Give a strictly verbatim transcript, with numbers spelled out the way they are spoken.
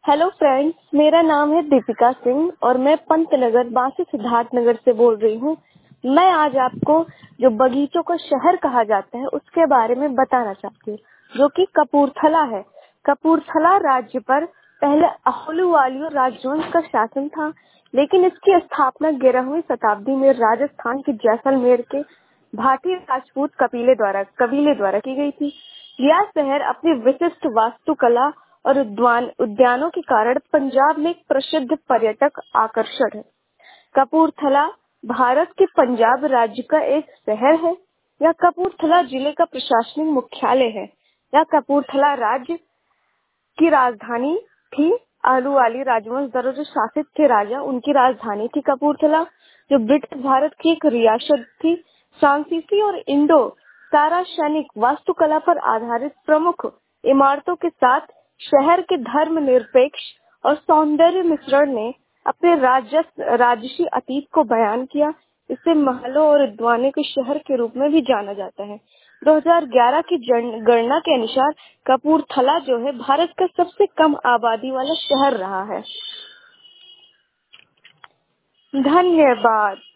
Hello friends, मेरा नाम है दीपिका सिंह और मैं पंतनगर बांसी सिद्धार्थनगर से बोल रही हूँ। मैं आज आपको जो बगीचों का शहर कहा जाता है उसके बारे में बताना चाहती हूँ, जो कि कपूरथला है। कपूरथला राज्य पर पहले अहोलुवालिया राजवंश का शासन था, लेकिन इसकी स्थापना ग्यारहवीं शताब्दी में राजस्थान के जैसलमेर के भाटी राजपूत कबीले द्वारा कबीले द्वारा की गई थी। यह शहर अपनी विशिष्ट वास्तुकला और उद्यान उद्यानों के कारण पंजाब में एक प्रसिद्ध पर्यटक आकर्षण है। कपूरथला भारत के पंजाब राज्य का एक शहर है। यह कपूरथला जिले का प्रशासनिक मुख्यालय है। यह कपूरथला राज्य की राजधानी थी। आलूवाली राजवंश द्वारा जो शासित थे राजा, उनकी राजधानी थी कपूरथला, जो ब्रिटिश भारत की एक रियासत थी। फ्रांसीसी और इंडो साराशनिक वास्तुकला पर आधारित प्रमुख इमारतों के साथ शहर के धर्मनिरपेक्ष और सौंदर्य मिश्रण ने अपने राजस राजसी अतीत को बयान किया। इसे महलों और उद्यानों के शहर के रूप में भी जाना जाता है। दो हज़ार ग्यारह की गणना के अनुसार कपूरथला जो है भारत का सबसे कम आबादी वाला शहर रहा है। धन्यवाद।